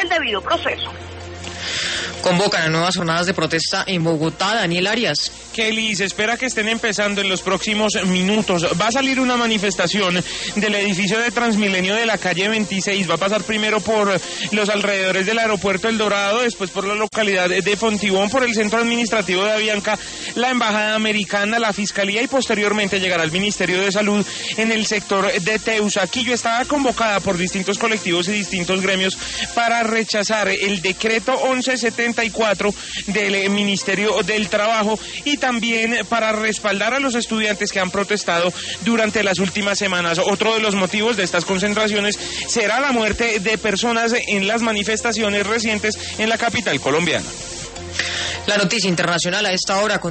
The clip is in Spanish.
el debido proceso. Convocan a nuevas jornadas de protesta en Bogotá. Daniel Arias. Kelly, se espera que estén empezando en los próximos minutos. Va a salir una manifestación del edificio de Transmilenio de la calle 26. Va a pasar primero por los alrededores del aeropuerto El Dorado, después por la localidad de Fontibón, por el centro administrativo de Avianca, la embajada americana, la fiscalía y posteriormente llegará al Ministerio de Salud en el sector de Teusaquillo. Estaba convocada por distintos colectivos y distintos gremios para rechazar el decreto 1174 del Ministerio del Trabajo y también para respaldar a los estudiantes que han protestado durante las últimas semanas. Otro de los motivos de estas concentraciones será la muerte de personas en las manifestaciones recientes en la capital colombiana. La noticia internacional a esta hora con